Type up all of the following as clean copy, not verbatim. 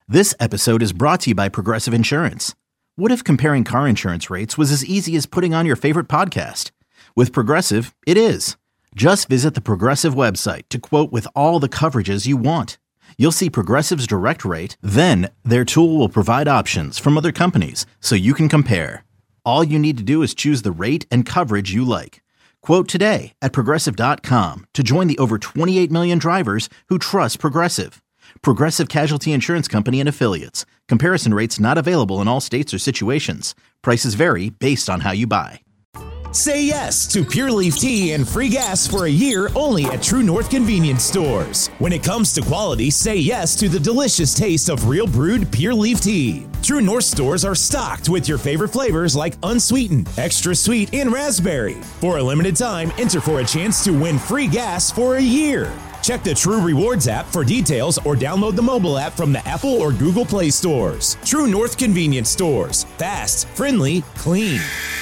This episode is brought to you by Progressive Insurance. What if comparing car insurance rates was as easy as putting on your favorite podcast? With Progressive, it is. Just visit the Progressive website to quote with all the coverages you want. You'll see Progressive's direct rate, then their tool will provide options from other companies so you can compare. All you need to do is choose the rate and coverage you like. Quote today at Progressive.com to join the over 28 million drivers who trust Progressive. Progressive Casualty Insurance Company and Affiliates. Comparison rates not available in all states or situations. Prices vary based on how you buy. Say yes to Pure Leaf Tea and free gas for a year only at True North Convenience Stores. When it comes to quality, say yes to the delicious taste of real brewed Pure Leaf Tea. True North stores are stocked with your favorite flavors like unsweetened, extra sweet, and raspberry. For a limited time, enter for a chance to win free gas for a year. Check the True Rewards app for details or download the mobile app from the Apple or Google Play stores. True North Convenience Stores. Fast, friendly, clean.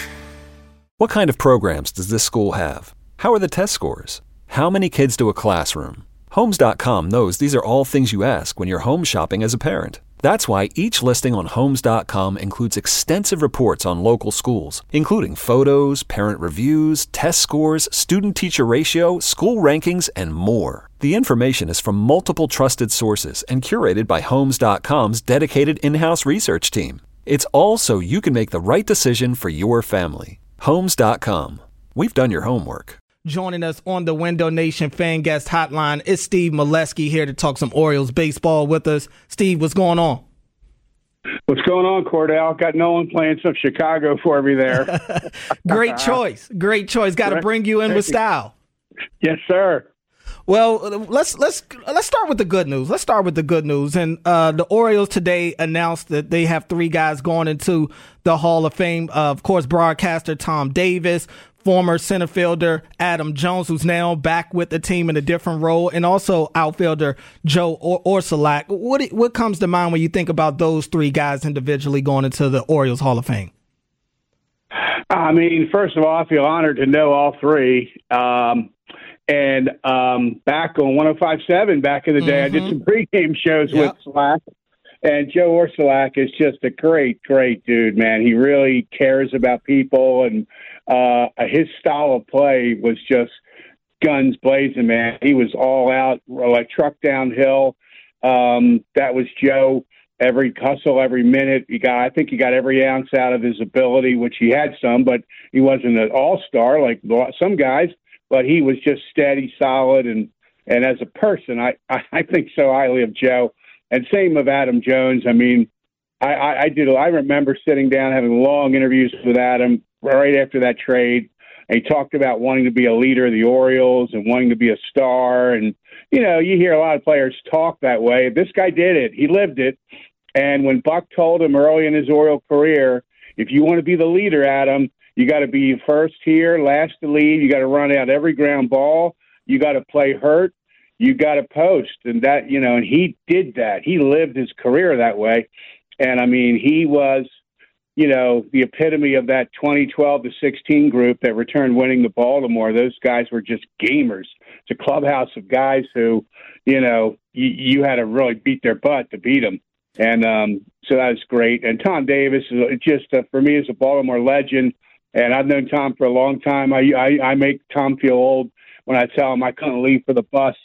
What kind of programs does this school have? How are the test scores? How many kids do a classroom? Homes.com knows these are all things you ask when you're home shopping as a parent. That's why each listing on Homes.com includes extensive reports on local schools, including photos, parent reviews, test scores, student-teacher ratio, school rankings, and more. The information is from multiple trusted sources and curated by Homes.com's dedicated in-house research team. It's all so you can make the right decision for your family. Homes.com. We've done your homework. Joining us on the Window Nation Fan Guest Hotline is Steve Melewski here to talk some Orioles baseball with us. Steve, what's going on? What's going on, Cordell? Got Nolan playing some Chicago for me there. Great choice. Great choice. Got to bring you in with style. Yes, sir. Well, let's start with the good news. Let's start with the good news. And the Orioles today announced that they have 3 guys going into the Hall of Fame. Of course, broadcaster Tom Davis, former center fielder Adam Jones, who's now back with the team in a different role, and also outfielder Joe Orsulak. What comes to mind when you think about those 3 guys individually going into the Orioles Hall of Fame? I mean, first of all, I feel honored to know all 3. And back on 105.7 back in the day, I did some pregame shows with Slack. And Joe Orsulak is just a great, great dude, man. He really cares about people, and his style of play was just guns blazing, man. He was all out, like truck downhill. That was Joe. Every hustle, every minute. I think he got every ounce out of his ability, which he had some, but he wasn't an all-star like some guys. But he was just steady, solid, and as a person, I think so highly of Joe. And same of Adam Jones. I mean, I remember sitting down having long interviews with Adam right after that trade. And he talked about wanting to be a leader of the Orioles and wanting to be a star. And, you know, you hear a lot of players talk that way. This guy did it. He lived it. And when Buck told him early in his Oriole career, if you want to be the leader, Adam, you got to be first here, last to lead. You got to run out every ground ball. You got to play hurt. You got to post. And that, you know, and he did that. He lived his career that way. And I mean, he was, you know, the epitome of that 2012 to 16 group that returned winning to Baltimore. Those guys were just gamers. It's a clubhouse of guys who, you know, you had to really beat their butt to beat them. And so that was great. And Tom Davis is just, for me, is a Baltimore legend. And I've known Tom for a long time. I make Tom feel old when I tell him I couldn't leave for the bus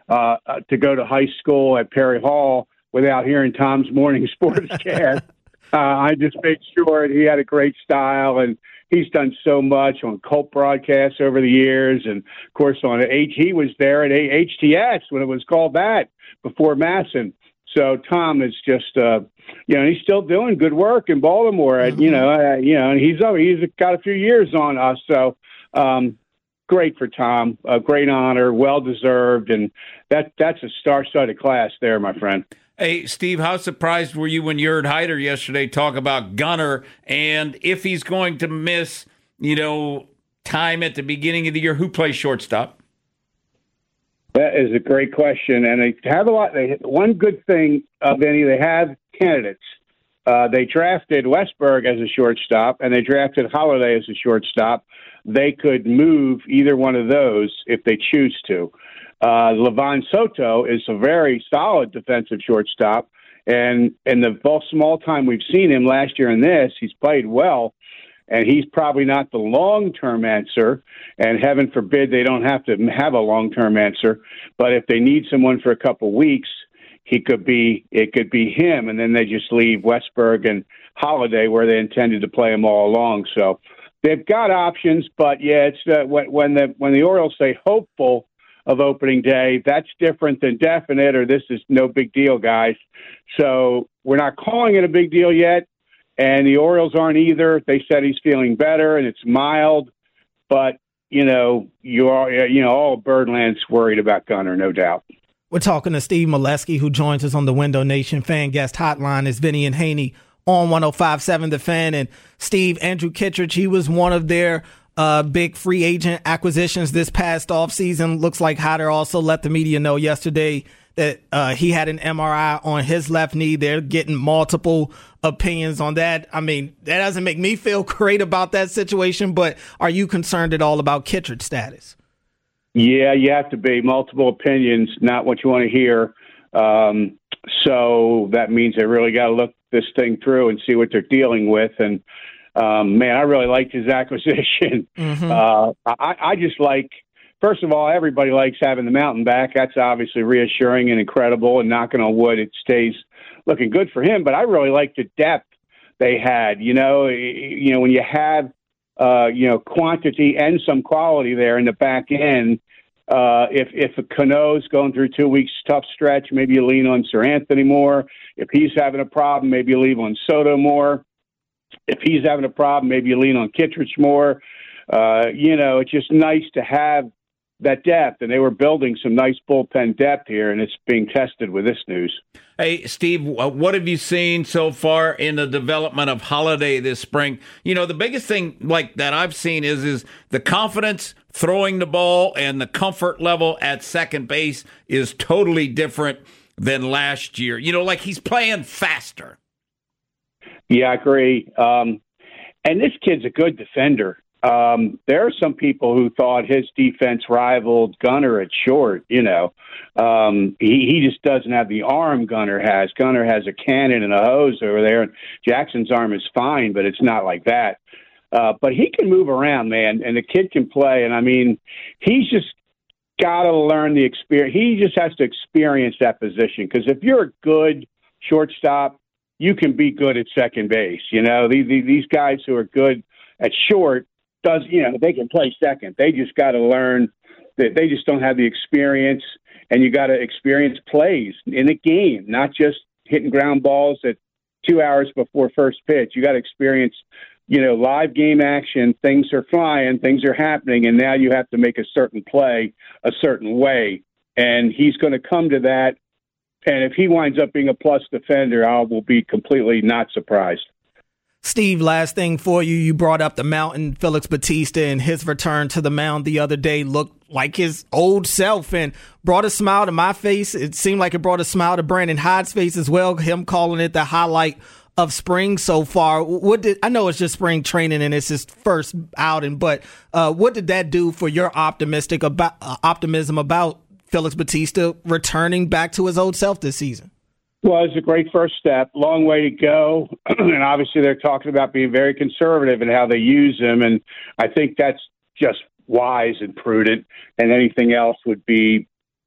to go to high school at Perry Hall without hearing Tom's morning sportscast. I just made sure he had a great style, and he's done so much on Colt broadcasts over the years. And, of course, he was there at HTS when it was called that before Masson. So Tom is just, you know, he's still doing good work in Baltimore. And he's got a few years on us. So great for Tom, a great honor, well deserved, and that's a star-studded class there, my friend. Hey, Steve, how surprised were you when you heard Hyder yesterday talk about Gunnar and if he's going to miss, you know, time at the beginning of the year? Who plays shortstop? That is a great question, and they have a lot. One good thing, Benny, they have candidates. They drafted Westberg as a shortstop, and they drafted Holiday as a shortstop. They could move either one of those if they choose to. Levon Soto is a very solid defensive shortstop, And in the small time we've seen him last year in this, he's played well. And he's probably not the long-term answer, and heaven forbid they don't have to have a long-term answer. But if they need someone for a couple of weeks, it could be him, and then they just leave Westberg and Holiday where they intended to play them all along. So they've got options, but yeah, it's when the Orioles say hopeful of opening day, that's different than definite, or this is no big deal, guys. So we're not calling it a big deal yet. And the Orioles aren't either. They said he's feeling better and it's mild, but all Birdland's worried about Gunnar, no doubt. We're talking to Steve Melewski, who joins us on the Window Nation Fan Guest Hotline. Is Vinny and Haney on 105.7 The Fan. And Steve, Andrew Kittredge, he was one of their big free agent acquisitions this past offseason. Looks like Hader also let the media know yesterday that he had an MRI on his left knee. They're getting multiple opinions on that. I mean, that doesn't make me feel great about that situation, but are you concerned at all about Kittredge's status? Yeah, you have to be. Multiple opinions, not what you want to hear. So that means they really got to look this thing through and see what they're dealing with. And, man, I really liked his acquisition. Mm-hmm. I just like, first of all, everybody likes having the Mountain back. That's obviously reassuring and incredible, and knocking on wood, it stays looking good for him. But I really like the depth they had. When you have quantity and some quality there in the back end, if a Cano's going through 2 weeks tough stretch, maybe you lean on Sir Anthony more. If he's having a problem, maybe you lean on Soto more. If he's having a problem, maybe you lean on Kittredge more. It's just nice to have that depth, and they were building some nice bullpen depth here, and it's being tested with this news. Hey, Steve, what have you seen so far in the development of Holiday this spring? The biggest thing like that I've seen is the confidence throwing the ball, and the comfort level at second base is totally different than last year. Like he's playing faster. Yeah, I agree. And this kid's a good defender. There are some people who thought his defense rivaled Gunnar at short. He just doesn't have the arm Gunnar has. Gunnar has a cannon and a hose over there, and Jackson's arm is fine, but it's not like that. But he can move around, man, and the kid can play. And, I mean, he's just got to learn the experience. He just has to experience that position, because if you're a good shortstop, you can be good at second base. These guys who are good at short, they can play second. They just got to learn that they just don't have the experience, and you got to experience plays in a game, not just hitting ground balls at 2 hours before first pitch. You got to experience, live game action. Things are flying, things are happening, and now you have to make a certain play a certain way. And he's going to come to that. And if he winds up being a plus defender, I will be completely not surprised. Steve, last thing for you. You brought up the Mountain, Felix Bautista, and his return to the mound the other day looked like his old self and brought a smile to my face. It seemed like it brought a smile to Brandon Hyde's face as well, him calling it the highlight of spring so far. I know it's just spring training and it's his first outing, but what did that do for your optimism about Felix Bautista returning back to his old self this season? Well, it's a great first step. Long way to go. And obviously they're talking about being very conservative in how they use him. And I think that's just wise and prudent. And anything else would be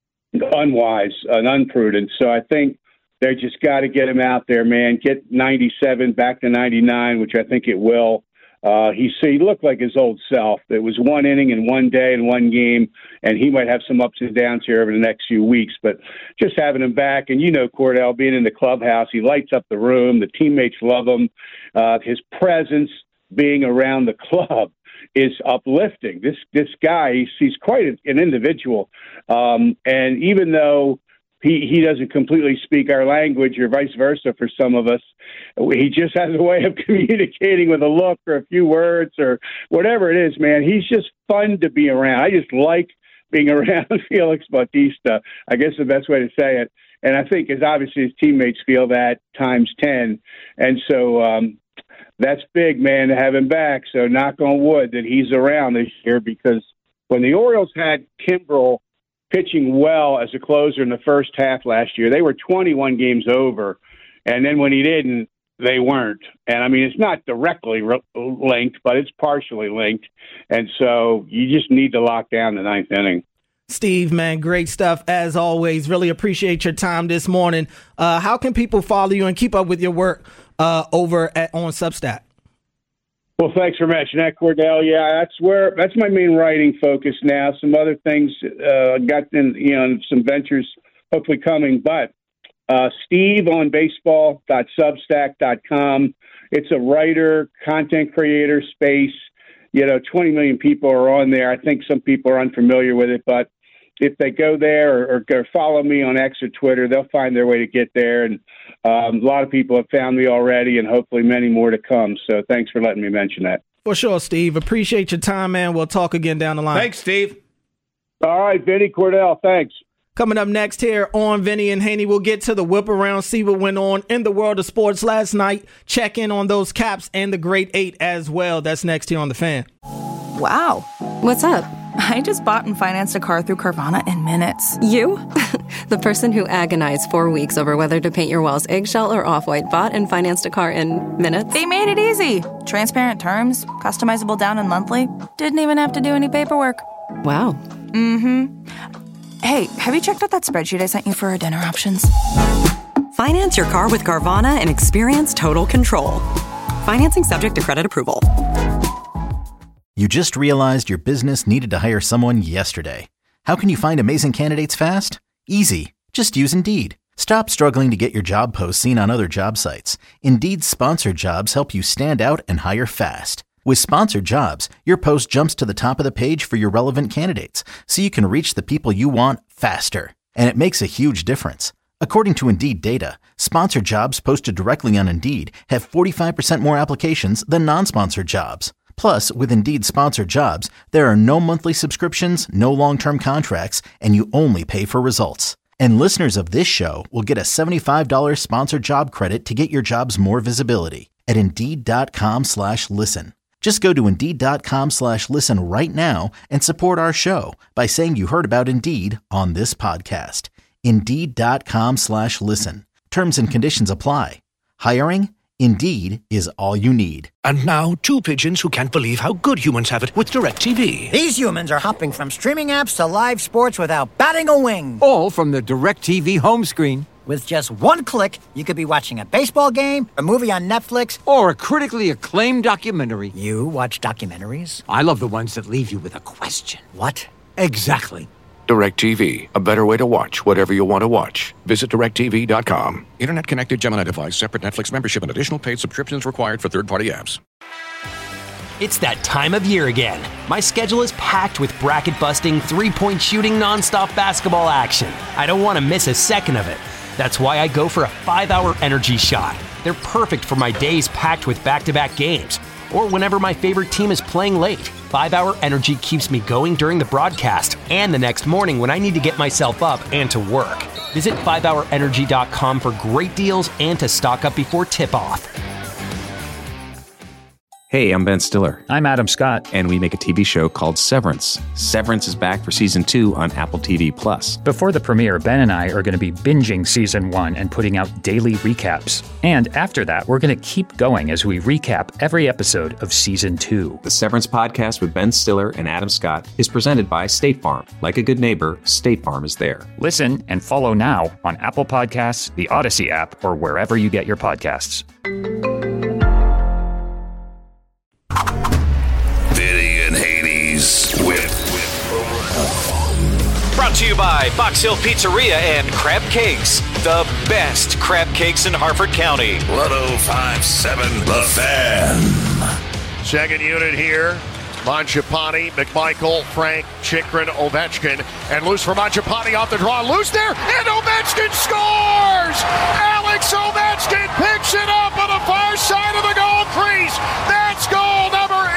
unwise and unprudent. So I think they just got to get him out there, man. Get 97 back to 99, which I think it will. He looked like his old self. It was one inning and one day and one game, and he might have some ups and downs here over the next few weeks. But just having him back, and Cordell, being in the clubhouse, he lights up the room. The teammates love him. His presence being around the club is uplifting. This guy, he's quite an individual. And even though he doesn't completely speak our language, or vice versa for some of us, he just has a way of communicating with a look or a few words or whatever it is, man. He's just fun to be around. I just like being around Felix Bautista, I guess the best way to say it. And I think obviously his teammates feel that times 10. And so that's big, man, to have him back. So knock on wood that he's around this year, because when the Orioles had Kimbrel pitching well as a closer in the first half last year, they were 21 games over. And then when he didn't, they weren't. And, I mean, it's not directly linked, but it's partially linked. And so you just need to lock down the ninth inning. Steve, man, great stuff as always. Really appreciate your time this morning. How can people follow you and keep up with your work over on Substack? Well, thanks for mentioning that, Cordell. Yeah, that's my main writing focus now. Some other things got in, some ventures hopefully coming, but Steve on baseball.substack.com. It's a writer, content creator space. 20 million people are on there. I think some people are unfamiliar with it, but if they go there or go follow me on X or Twitter, they'll find their way to get there. And a lot of people have found me already, and hopefully many more to come. So thanks for letting me mention that. For sure, Steve. Appreciate your time, man. We'll talk again down the line. Thanks, Steve. All right, Vinny, Cordell, thanks. Coming up next here on Vinny and Haney, we'll get to the whip around, see what went on in the world of sports last night, check in on those Caps and the Great Eight as well. That's next here on The Fan. Wow. What's up? I just bought and financed a car through Carvana in minutes. You? The person who agonized 4 weeks over whether to paint your walls eggshell or off-white bought and financed a car in minutes? They made it easy. Transparent terms, customizable down and monthly. Didn't even have to do any paperwork. Wow. Mm-hmm. Hey, have you checked out that spreadsheet I sent you for our dinner options? Finance your car with Carvana and experience total control. Financing subject to credit approval. You just realized your business needed to hire someone yesterday. How can you find amazing candidates fast? Easy. Just use Indeed. Stop struggling to get your job posts seen on other job sites. Indeed's sponsored jobs help you stand out and hire fast. With sponsored jobs, your post jumps to the top of the page for your relevant candidates, so you can reach the people you want faster. And it makes a huge difference. According to Indeed data, sponsored jobs posted directly on Indeed have 45% more applications than non-sponsored jobs. Plus, with Indeed sponsored jobs, there are no monthly subscriptions, no long-term contracts, and you only pay for results. And listeners of this show will get a $75 sponsored job credit to get your jobs more visibility at Indeed.com/listen. Just go to Indeed.com/listen right now and support our show by saying you heard about Indeed on this podcast. Indeed.com/listen. Terms and conditions apply. Hiring? Indeed is all you need. And now, two pigeons who can't believe how good humans have it with DirecTV. These humans are hopping from streaming apps to live sports without batting a wing. All from the DirecTV home screen. With just one click, you could be watching a baseball game, a movie on Netflix, or a critically acclaimed documentary. You watch documentaries? I love the ones that leave you with a question. What? Exactly. DirecTV, a better way to watch whatever you want to watch. Visit DirecTV.com. Internet connected Gemini device, separate Netflix membership, and additional paid subscriptions required for third-party apps. It's that time of year again. My schedule is packed with bracket-busting, three-point shooting, nonstop basketball action. I don't want to miss a second of it. That's why I go for a 5-hour energy shot. They're perfect for my days packed with back-to-back games, or whenever my favorite team is playing late. 5-hour energy keeps me going during the broadcast and the next morning when I need to get myself up and to work. Visit 5hourenergy.com for great deals and to stock up before tip-off. Hey, I'm Ben Stiller. I'm Adam Scott. And we make a TV show called Severance. Severance is back for Season 2 on Apple TV+. Before the premiere, Ben and I are going to be binging Season 1 and putting out daily recaps. And after that, we're going to keep going as we recap every episode of Season 2. The Severance podcast with Ben Stiller and Adam Scott is presented by State Farm. Like a good neighbor, State Farm is there. Listen and follow now on Apple Podcasts, the Odyssey app, or wherever you get your podcasts. Vinny and Haney's Whip. Brought to you by Box Hill Pizzeria and Crab Cakes, the best crab cakes in Harford County. 105.7 The Fan. Second unit here. Mangiapane, McMichael, Frank, Chikrin, Ovechkin, and loose for Mangiapane off the draw. Loose there, and Ovechkin scores! Alex Ovechkin picks it up on the far side of the goal crease. That's goal number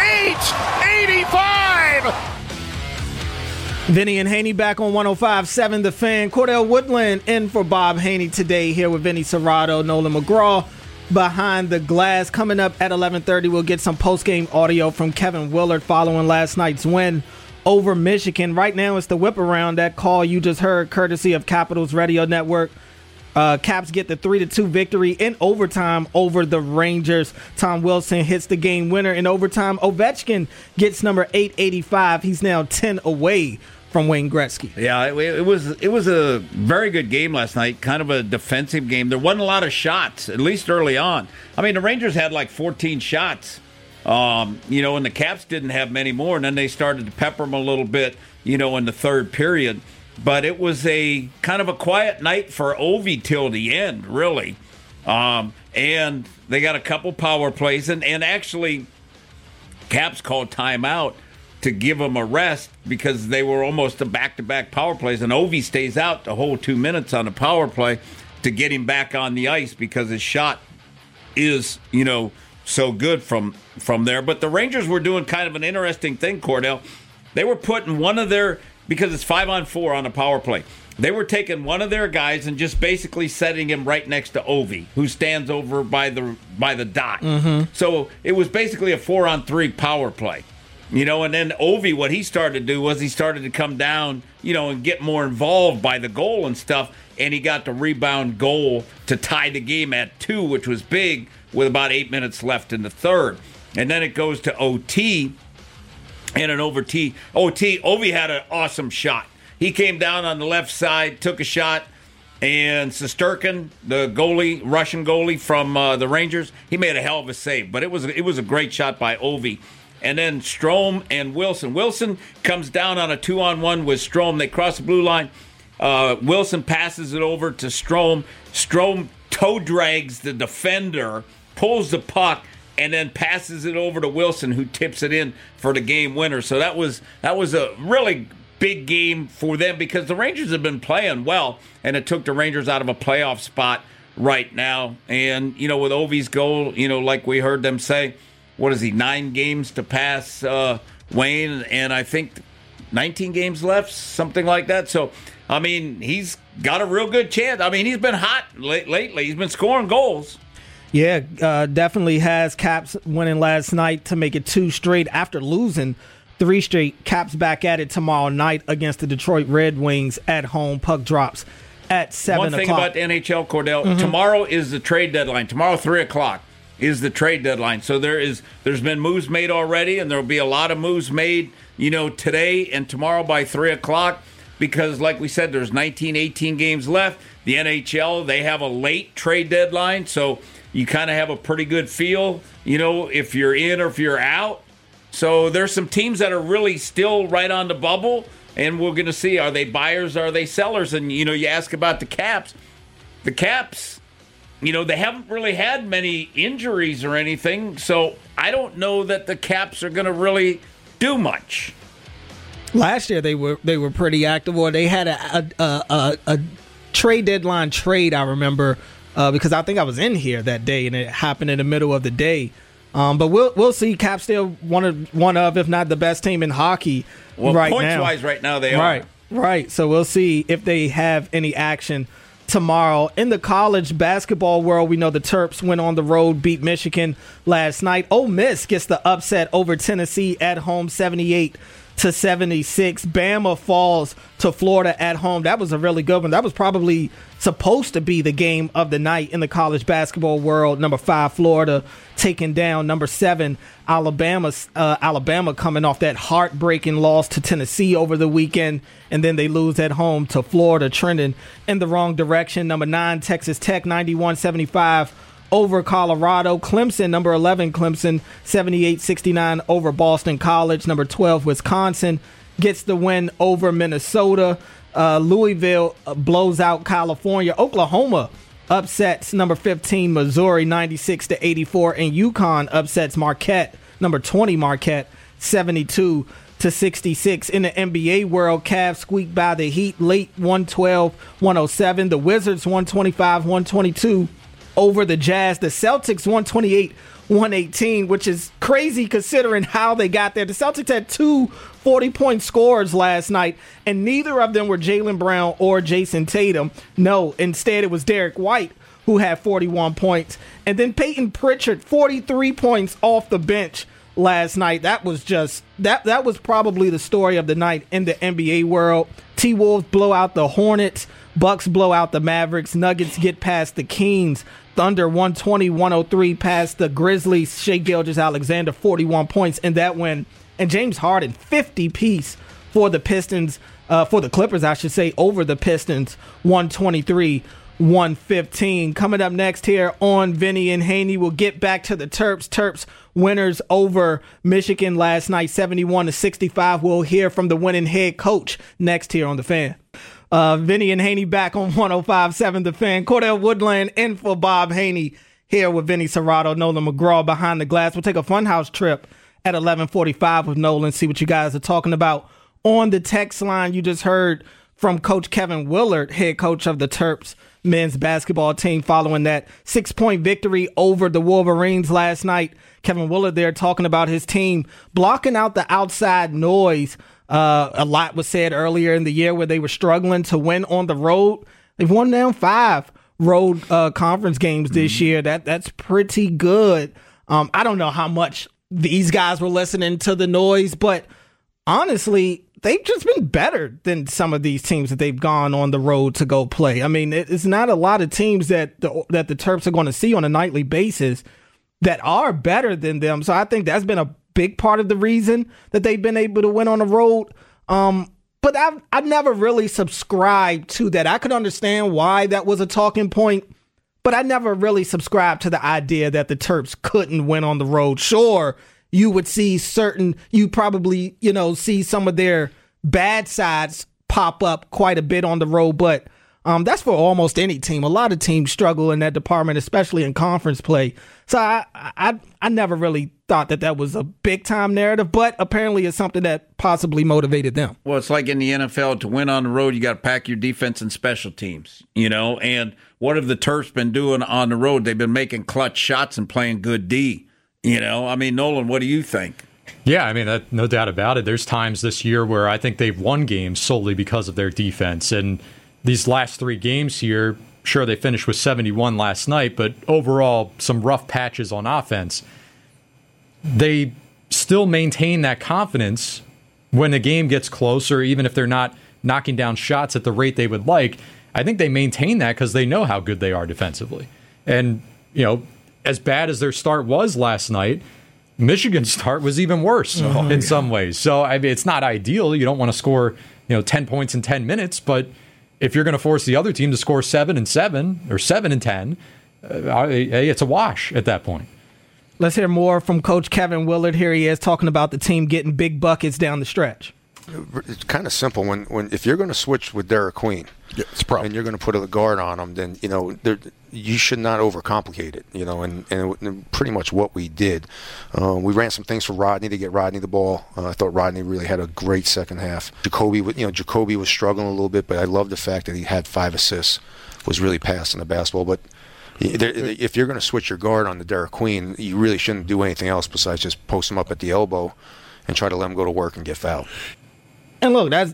885. Vinny and Haney back on 105.7 The Fan. Cordell Woodland in for Bob Haney today here with Vinny Serrato, Nolan McGraw. Behind the glass. Coming up at 11:30, we'll get some post-game audio from Kevin Willard following last night's win over Michigan. Right now, it's the whip around. That call you just heard, courtesy of Capitals Radio Network. Caps get the 3-2 victory in overtime over the Rangers. Tom Wilson hits the game winner in overtime. Ovechkin gets number 885. He's now 10 away from Wayne Gretzky. Yeah, it was a very good game last night, kind of a defensive game. There wasn't a lot of shots, at least early on. I mean, the Rangers had like 14 shots, and the Caps didn't have many more, and then they started to pepper them a little bit, in the third period. But it was a kind of a quiet night for Ovi till the end, really. And they got a couple power plays, and actually Caps called timeout to give them a rest because they were almost a back-to-back power plays, and Ovi stays out the whole 2 minutes on the power play to get him back on the ice because his shot is, so good from there. But the Rangers were doing kind of an interesting thing, Cordell. They were putting one of their, because it's 5-on-4 on a power play, they were taking one of their guys and just basically setting him right next to Ovi, who stands over by the dot. Mm-hmm. So it was basically a 4-on-3 power play. And then Ovi, what he started to do was he started to come down, and get more involved by the goal and stuff, and he got the rebound goal to tie the game at 2, which was big, with about 8 minutes left in the third. And then it goes to OT, and an OT, Ovi had an awesome shot. He came down on the left side, took a shot, and Shesterkin, the goalie, Russian goalie from the Rangers, he made a hell of a save. But it was a great shot by Ovi. And then Strome and Wilson. Wilson comes down on a 2-on-1 with Strome. They cross the blue line. Wilson passes it over to Strome. Strome toe drags the defender, pulls the puck, and then passes it over to Wilson, who tips it in for the game winner. So that was a really big game for them because the Rangers have been playing well, and it took the Rangers out of a playoff spot right now. And, with Ovi's goal, like we heard them say, what is he, 9 games to pass Wayne, and I think 19 games left, something like that. So, I mean, he's got a real good chance. I mean, he's been hot lately. He's been scoring goals. Yeah, definitely has. Caps winning last night to make it 2 straight after losing 3 straight. Caps back at it tomorrow night against the Detroit Red Wings at home. Puck drops at 7 o'clock. One thing about the NHL, Cordell, tomorrow is the trade deadline. Tomorrow, 3 o'clock. Is the trade deadline. So there's been moves made already, and there'll be a lot of moves made, today and tomorrow by 3 o'clock because, like we said, there's 18 games left. The NHL, they have a late trade deadline, so you kind of have a pretty good feel, if you're in or if you're out. So there's some teams that are really still right on the bubble, and we're going to see, are they buyers, are they sellers? And, you ask about the Caps. The Caps, they haven't really had many injuries or anything, so I don't know that the Caps are going to really do much. Last year they were pretty active, or they had a trade deadline trade. I remember because I think I was in here that day, and it happened in the middle of the day. But we'll see. Caps still one of, if not the best team in hockey right now. Points-wise, right now they are. Right. So we'll see if they have any action tomorrow. In the college basketball world, we know the Terps went on the road, beat Michigan last night. Ole Miss gets the upset over Tennessee at home, 78-76. Bama falls to Florida at home. That was a really good one. That was probably supposed to be the game of the night in the college basketball world. Number 5, Florida, taking down number 7, Alabama. Alabama coming off that heartbreaking loss to Tennessee over the weekend, and then they lose at home to Florida, trending in the wrong direction. Number 9, Texas Tech, 91-75 over Colorado. Clemson, number 11, Clemson, 78-69 over Boston College. Number 12, Wisconsin, gets the win over Minnesota. Louisville blows out California. Oklahoma upsets number 15, Missouri, 96-84. And UConn upsets Marquette, number 20, Marquette, 72-66. In the NBA world, Cavs squeaked by the Heat late, 112-107. The Wizards 125-122 over the Jazz. The Celtics 128-118, which is crazy considering how they got there. The Celtics had 2 40-point scores last night, and neither of them were Jaylen Brown or Jason Tatum. No, instead it was Derek White who had 41 points. And then Peyton Pritchard, 43 points off the bench last night. That was just that was probably the story of the night in the NBA world. T-Wolves blow out the Hornets, Bucks blow out the Mavericks, Nuggets get past the Kings, Thunder 120-103 past the Grizzlies, Shai Gilgeous-Alexander 41 points in that win, and James Harden 50-piece for the Pistons, for the Clippers, I should say, over the Pistons 123-115. Coming up next here on Vinny and Haney, we'll get back to the Terps. Terps winners over Michigan last night, 71-65. We'll hear from the winning head coach next here on The Fan. Vinny and Haney back on 105.7 The Fan. Cordell Woodland in for Bob Haney here with Vinny Serrato, Nolan McGraw behind the glass. We'll take a funhouse trip at 11:45 with Nolan, see what you guys are talking about. On the text line, you just heard from Coach Kevin Willard, head coach of the Terps men's basketball team, following that 6-point victory over the Wolverines last night. Kevin Willard there talking about his team blocking out the outside noise. A lot was said earlier in the year where they were struggling to win on the road. They've won down 5 road conference games this year. That's pretty good. I don't know how much these guys were listening to the noise, but honestly, they've just been better than some of these teams that they've gone on the road to go play. I mean, it's not a lot of teams that the Terps are going to see on a nightly basis that are better than them. So I think that's been a big part of the reason that they've been able to win on the road. But I've never really subscribed to that. I could understand why that was a talking point, but I never really subscribed to the idea that the Terps couldn't win on the road. Sure, you would see you probably, see some of their bad sides pop up quite a bit on the road, but that's for almost any team. A lot of teams struggle in that department, especially in conference play. So I never really thought that was a big-time narrative, but apparently it's something that possibly motivated them. Well, it's like in the NFL, to win on the road, you got to pack your defense and special teams, and what have the Terps been doing on the road? They've been making clutch shots and playing good D. I mean, Nolan, what do you think? Yeah, I mean, no doubt about it. There's times this year where I think they've won games solely because of their defense. And these last 3 games here, sure, they finished with 71 last night, but overall, some rough patches on offense. They still maintain that confidence when the game gets closer, even if they're not knocking down shots at the rate they would like. I think they maintain that because they know how good they are defensively. And, as bad as their start was last night, Michigan's start was even worse in some ways. So, I mean, it's not ideal. You don't want to score, 10 points in 10 minutes, but if you're going to force the other team to score 7 and 7 or 7 and 10, it's a wash at that point. Let's hear more from Coach Kevin Willard. Here he is talking about the team getting big buckets down the stretch. It's kind of simple. When if you're going to switch with Derek Queen, and you're going to put a guard on him, then you should not overcomplicate it. And pretty much what we did. We ran some things for Rodney to get Rodney the ball. I thought Rodney really had a great second half. Jacoby was struggling a little bit, but I love the fact that he had 5 assists. Was really passing the basketball, but. If you're going to switch your guard on the Derek Queen, you really shouldn't do anything else besides just post him up at the elbow and try to let him go to work and get fouled. And look, it's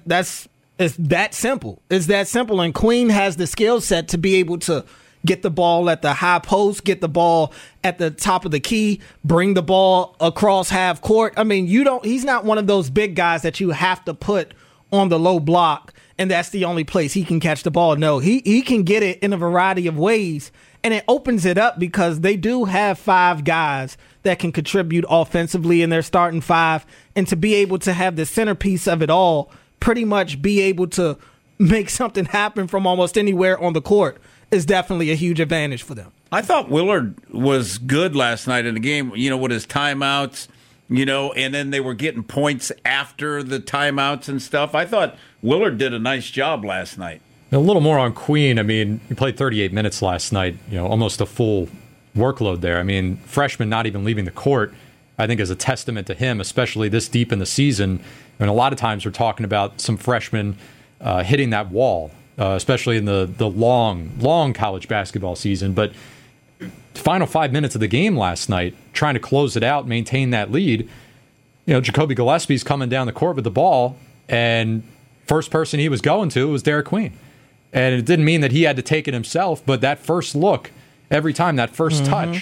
that simple. It's that simple. And Queen has the skill set to be able to get the ball at the high post, get the ball at the top of the key, bring the ball across half court. I mean, he's not one of those big guys that you have to put on the low block, and that's the only place he can catch the ball. No, he can get it in a variety of ways. And it opens it up because they do have 5 guys that can contribute offensively in their starting 5. And to be able to have the centerpiece of it all, pretty much be able to make something happen from almost anywhere on the court, is definitely a huge advantage for them. I thought Willard was good last night in the game, with his timeouts, and then they were getting points after the timeouts and stuff. I thought Willard did a nice job last night. A little more on Queen. I mean, he played 38 minutes last night, almost a full workload there. I mean, freshman not even leaving the court, I think is a testament to him, especially this deep in the season. And a lot of times we're talking about some freshmen hitting that wall, especially in the long college basketball season. But final 5 minutes of the game last night, trying to close it out, maintain that lead, Jacoby Gillespie's coming down the court with the ball, and first person he was going to was Derek Queen. And it didn't mean that he had to take it himself, but that first look, every time, that first touch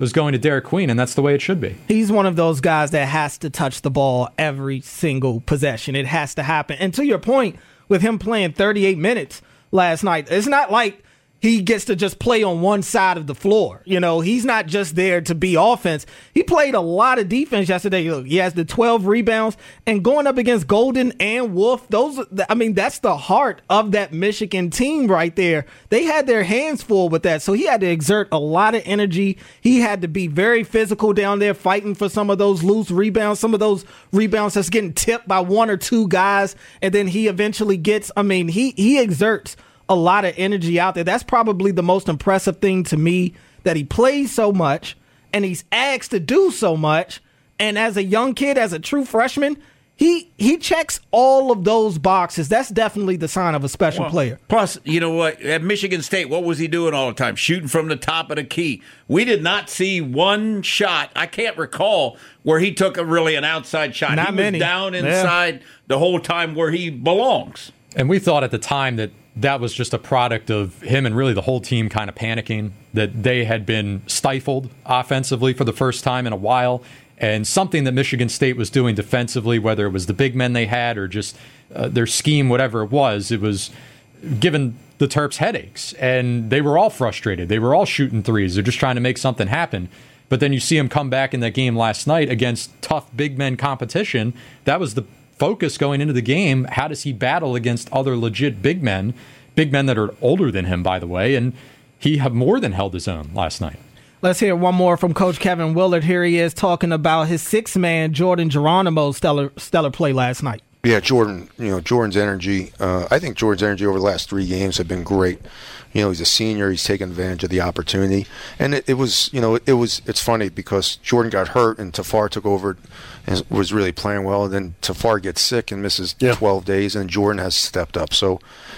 was going to Derek Queen, and that's the way it should be. He's one of those guys that has to touch the ball every single possession. It has to happen. And to your point, with him playing 38 minutes last night, it's not like he gets to just play on one side of the floor. You know, he's not just there to be offense. He played a lot of defense yesterday. Look, he has the 12 rebounds, and going up against Golden and Wolf, that's the heart of that Michigan team right there. They had their hands full with that, so he had to exert a lot of energy. He had to be very physical down there, fighting for some of those loose rebounds, some of those rebounds that's getting tipped by one or two guys, and then he eventually gets, he exerts a lot of energy out there. That's probably the most impressive thing to me, that he plays so much and he's asked to do so much. And as a young kid, as a true freshman, he checks all of those boxes. That's definitely the sign of a special player. Plus, you know what? At Michigan State, what was he doing all the time? Shooting from the top of the key. We did not see one shot. I can't recall where he took an outside shot. Not many. Was down inside the whole time where he belongs. And we thought at the time that was just a product of him and really the whole team kind of panicking, that they had been stifled offensively for the first time in a while. And something that Michigan State was doing defensively, whether it was the big men they had or just their scheme, whatever it was giving the Terps headaches. And they were all frustrated. They were all shooting threes. They're just trying to make something happen. But then you see him come back in that game last night against tough big men competition. That was the focus going into the game. How does he battle against other legit big men that are older than him, by the way, and he have more than held his own last night. Let's hear one more from Coach Kevin Willard. Here he is talking about his six-man Jordan Geronimo's stellar play last night. Yeah, Jordan's energy. I think Jordan's energy over the last 3 games have been great. You know, he's a senior. He's taken advantage of the opportunity, and it's funny because Jordan got hurt and Tafar took over and was really playing well. And then Tafar gets sick and misses 12 days, and Jordan has stepped up. So,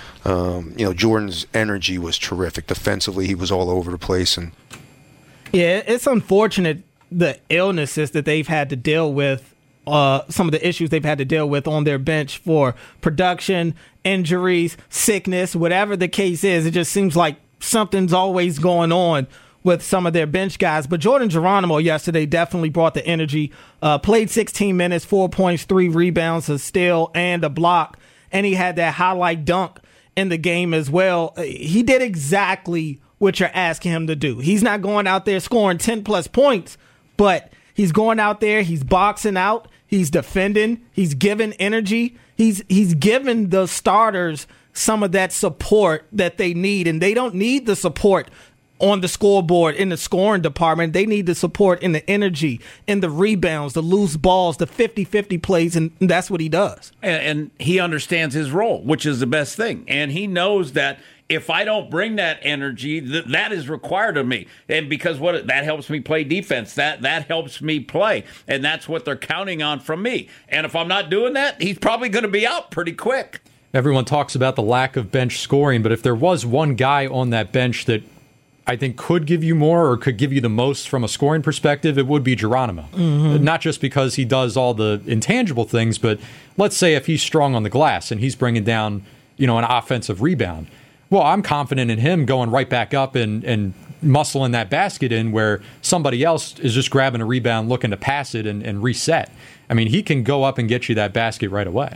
Jordan's energy was terrific. Defensively, he was all over the place. And yeah, it's unfortunate the illnesses that they've had to deal with. Some of the issues they've had to deal with on their bench for production, injuries, sickness, whatever the case is. It just seems like something's always going on with some of their bench guys. But Jordan Geronimo yesterday definitely brought the energy. Played 16 minutes, 4 points, 3 rebounds, a steal, and a block. And he had that highlight dunk in the game as well. He did exactly what you're asking him to do. He's not going out there scoring 10-plus points, but he's going out there, he's boxing out, he's defending, he's giving energy, he's giving the starters some of that support that they need, and they don't need the support on the scoreboard in the scoring department. They need the support in the energy, in the rebounds, the loose balls, the 50-50 plays, and that's what he does. And he understands his role, which is the best thing. And he knows that if I don't bring that energy, that is required of me. And because that helps me play defense. That helps me play. And that's what they're counting on from me. And if I'm not doing that, he's probably going to be out pretty quick. Everyone talks about the lack of bench scoring, but if there was one guy on that bench that I think could give you more or could give you the most from a scoring perspective, it would be Geronimo. Mm-hmm. Not just because he does all the intangible things, but let's say if he's strong on the glass and he's bringing down, an offensive rebound. Well, I'm confident in him going right back up and muscling that basket in where somebody else is just grabbing a rebound, looking to pass it and reset. I mean, he can go up and get you that basket right away.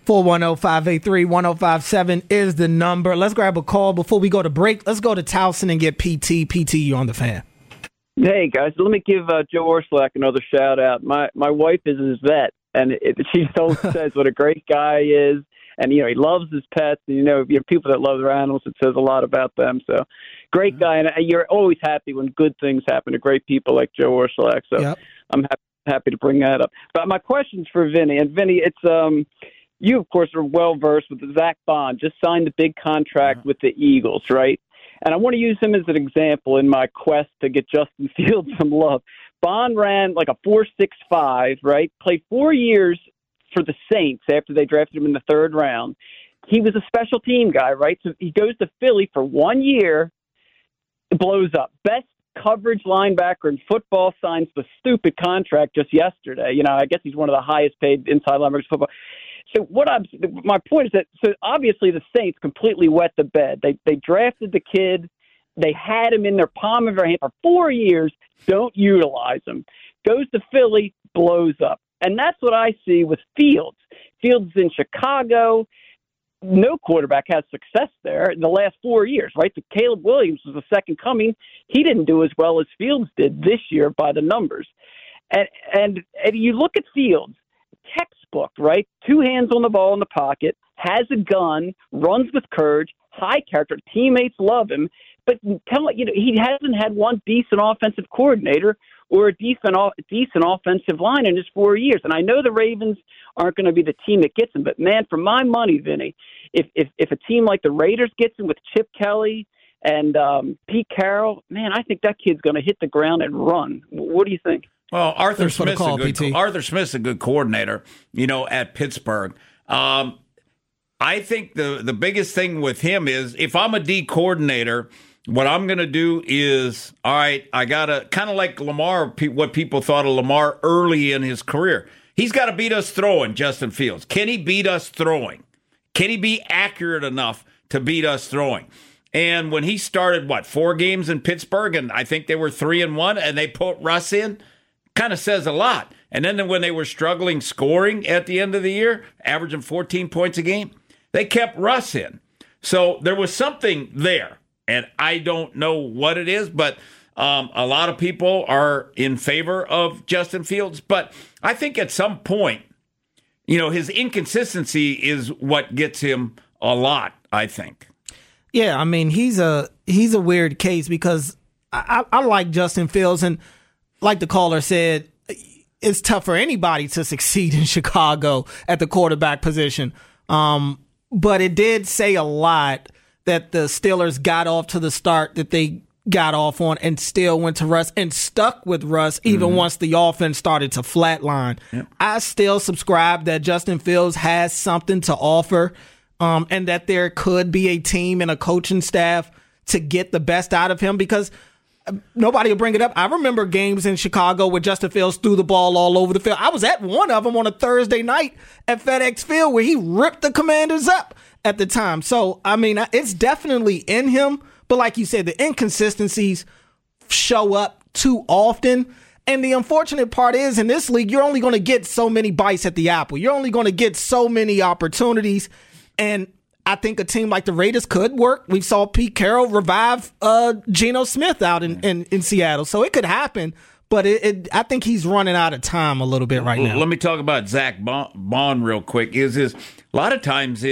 410-583-1057 is the number. Let's grab a call before we go to break. Let's go to Towson and get PT. PT, you on the Fan. Hey, guys, let me give Joe Orslak another shout-out. My wife is his vet, and she always says what a great guy he is. And, he loves his pets. And, people that love their animals, it says a lot about them. So, great guy. And you're always happy when good things happen to great people like Joe Orslak. So, yep. I'm happy to bring that up. But my question's for Vinny. And, Vinny, it's you, of course, are well-versed with Zach Bond. Just signed a big contract with the Eagles, right? And I want to use him as an example in my quest to get Justin Fields some love. Bond ran like a 4.65, right? Played 4 years for the Saints after they drafted him in the 3rd round. He was a special team guy, right? So he goes to Philly for 1 year, blows up. Best coverage linebacker in football, signs the stupid contract just yesterday. I guess he's one of the highest paid inside linebackers in football. So my point is that obviously the Saints completely wet the bed. They drafted the kid They had him in their palm of their hand for 4 years. Don't utilize him. Goes to Philly, blows up. And that's what I see with Fields. Fields in Chicago. No quarterback has success there in the last 4 years, right? The Caleb Williams was the second coming. He didn't do as well as Fields did this year by the numbers. And you look at Fields, textbook, right? 2 hands on the ball in the pocket, has a gun, runs with courage, high character. Teammates love him. But he hasn't had one decent offensive coordinator or a decent offensive line in his 4 years. And I know the Ravens aren't going to be the team that gets him, but man, for my money, Vinny, if a team like the Raiders gets him with Chip Kelly and Pete Carroll, man, I think that kid's going to hit the ground and run. What do you think? Well, Arthur Smith's a good coordinator, at Pittsburgh. I think the biggest thing with him is if I'm a D coordinator, what I'm going to do is, all right, I got to, kind of like Lamar, what people thought of Lamar early in his career. He's got to beat us throwing, Justin Fields. Can he beat us throwing? Can he be accurate enough to beat us throwing? And when he started, 4 games in Pittsburgh, and I think they were 3-1, and they put Russ in, kind of says a lot. And then when they were struggling scoring at the end of the year, averaging 14 points a game, they kept Russ in. So there was something there. And I don't know what it is, but a lot of people are in favor of Justin Fields. But I think at some point, his inconsistency is what gets him a lot, I think. Yeah, I mean, he's a weird case because I like Justin Fields. And like the caller said, it's tough for anybody to succeed in Chicago at the quarterback position. But it did say a lot that the Steelers got off to the start that they got off on and still went to Russ and stuck with Russ even once the offense started to flatline. Yep. I still subscribe that Justin Fields has something to offer and that there could be a team and a coaching staff to get the best out of him because nobody will bring it up. I remember games in Chicago where Justin Fields threw the ball all over the field. I was at one of them on a Thursday night at FedEx Field where he ripped the Commanders up at the time. So, I mean, it's definitely in him. But like you said, the inconsistencies show up too often. And the unfortunate part is in this league, you're only going to get so many bites at the apple. You're only going to get so many opportunities. And I think a team like the Raiders could work. We saw Pete Carroll revive Geno Smith out in Seattle. So it could happen. But I think he's running out of time a little bit right now. Let me talk about Zach Bond real quick. A lot of times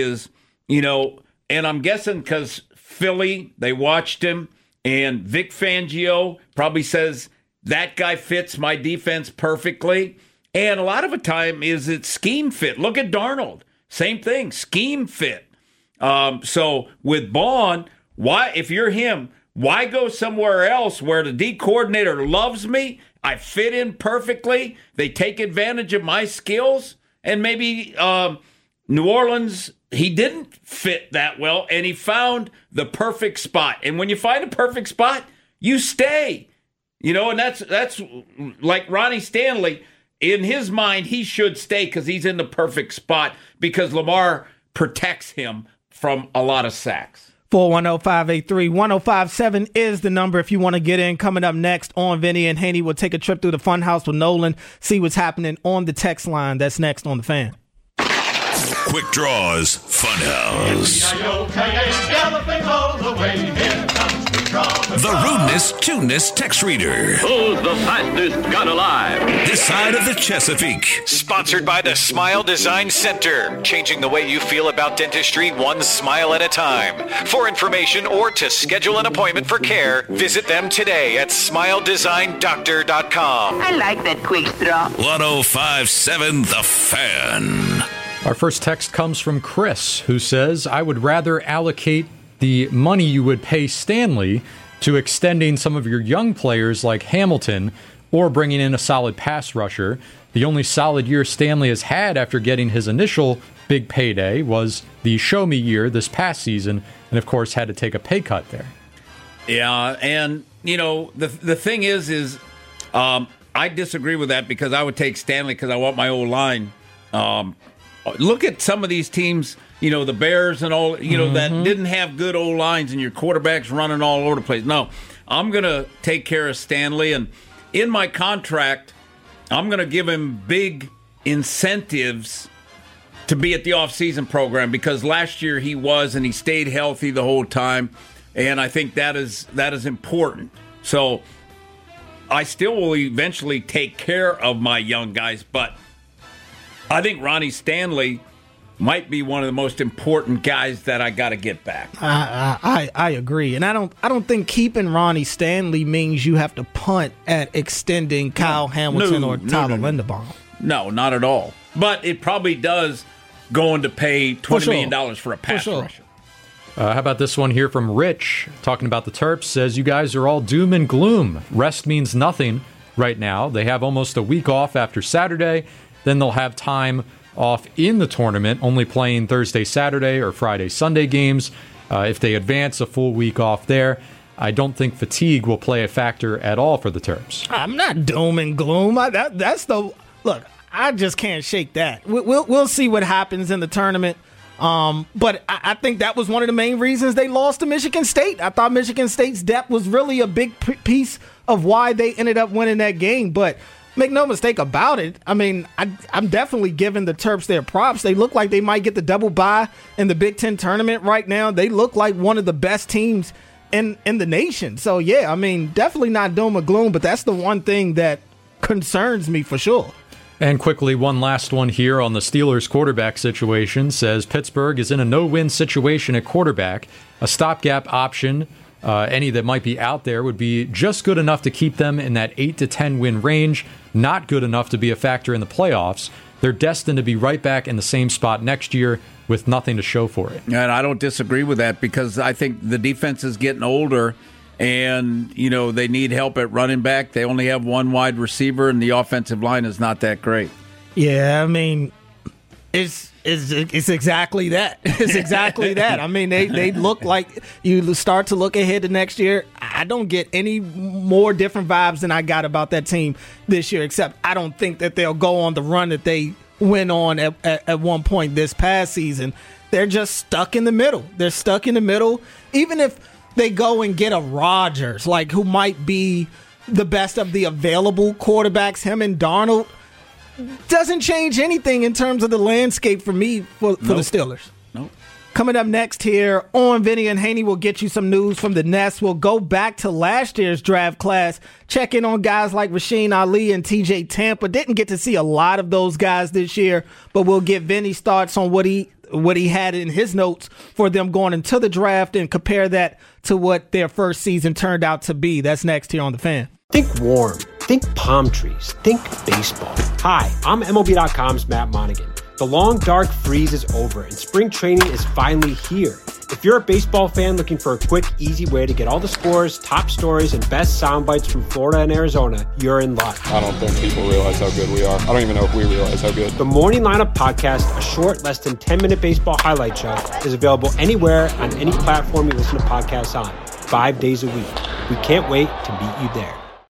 and I'm guessing because Philly, they watched him, and Vic Fangio probably says, that guy fits my defense perfectly. And a lot of the time it's scheme fit. Look at Darnold. Same thing, scheme fit. So with Bond, if you're him, why go somewhere else where the D coordinator loves me? I fit in perfectly. They take advantage of my skills. And maybe New Orleans, he didn't fit that well, and he found the perfect spot. And when you find a perfect spot, you stay. And that's like Ronnie Stanley. In his mind, he should stay because he's in the perfect spot because Lamar protects him from a lot of sacks. 410-583-1057 is the number if you want to get in. Coming up next on Vinny and Haney, we'll take a trip through the Funhouse with Nolan, see what's happening on the text line. That's next on The Fan. Quick Draws Funhouse. The Rudeness Tuneness Text Reader. Who's the fastest gun alive? This side of the Chesapeake. Sponsored by the Smile Design Center. Changing the way you feel about dentistry one smile at a time. For information or to schedule an appointment for care, visit them today at smiledesigndoctor.com. I like that quick straw. 1057 The Fan. Our first text comes from Chris, who says, I would rather allocate the money you would pay Stanley to extending some of your young players like Hamilton or bringing in a solid pass rusher. The only solid year Stanley has had after getting his initial big payday was the show me year this past season, and of course had to take a pay cut there. Yeah, and the thing is I disagree with that because I would take Stanley because I want my O-line look at some of these teams, the Bears and all, that didn't have good old lines and your quarterback's running all over the place. No, I'm going to take care of Stanley. And in my contract, I'm going to give him big incentives to be at the off-season program because last year he was, and he stayed healthy the whole time. And I think that is important. So I still will eventually take care of my young guys, but I think Ronnie Stanley might be one of the most important guys that I got to get back. I agree, and I don't think keeping Ronnie Stanley means you have to punt at extending Kyle Hamilton or Tyler Linderbaum. No, not at all. But it probably does going to pay $20 million for a pass rusher. How about this one here from Rich, talking about the Terps, says you guys are all doom and gloom. Rest means nothing right now. They have almost a week off after Saturday. Then they'll have time off in the tournament, only playing Thursday, Saturday, or Friday, Sunday games. If they advance, a full week off there. I don't think fatigue will play a factor at all for the Terps. I'm not doom and gloom. Look, I just can't shake that. We'll see what happens in the tournament. But I think that was one of the main reasons they lost to Michigan State. I thought Michigan State's depth was really a big piece of why they ended up winning that game. But make no mistake about it. I mean, I'm definitely giving the Terps their props. They look like they might get the double bye in the Big Ten tournament right now. They look like one of the best teams in the nation. So, yeah, I mean, definitely not doom or gloom, but that's the one thing that concerns me for sure. And quickly, one last one here on the Steelers quarterback situation. Says Pittsburgh is in a no-win situation at quarterback. A stopgap option, any that might be out there, would be just good enough to keep them in that 8 to 10 win range, not good enough to be a factor in the playoffs. They're destined to be right back in the same spot next year with nothing to show for it. And I don't disagree with that because I think the defense is getting older. And, they need help at running back. They only have one wide receiver, and the offensive line is not that great. Yeah, I mean, it's exactly that. It's exactly that. I mean, they look like you start to look ahead to next year. I don't get any more different vibes than I got about that team this year, except I don't think that they'll go on the run that they went on at one point this past season. They're just stuck in the middle. They're stuck in the middle. Even if they go and get a Rodgers, who might be the best of the available quarterbacks, him and Darnold, doesn't change anything in terms of the landscape for me for the Steelers. Nope. Coming up next here on Vinny and Haney, we'll get you some news from the Nest. We'll go back to last year's draft class, check in on guys like Rasheen Ali and TJ Tampa. Didn't get to see a lot of those guys this year, but we'll get Vinny's thoughts on what he had in his notes for them going into the draft and compare that to what their first season turned out to be. That's next here on The Fan. Think warm. Think palm trees. Think baseball. Hi, I'm MLB.com's Matt Monaghan. The long, dark freeze is over, and spring training is finally here. If you're a baseball fan looking for a quick, easy way to get all the scores, top stories, and best sound bites from Florida and Arizona, you're in luck. I don't think people realize how good we are. I don't even know if we realize how good. The Morning Lineup Podcast, a short, less than 10-minute baseball highlight show, is available anywhere on any platform you listen to podcasts on, 5 days a week. We can't wait to meet you there.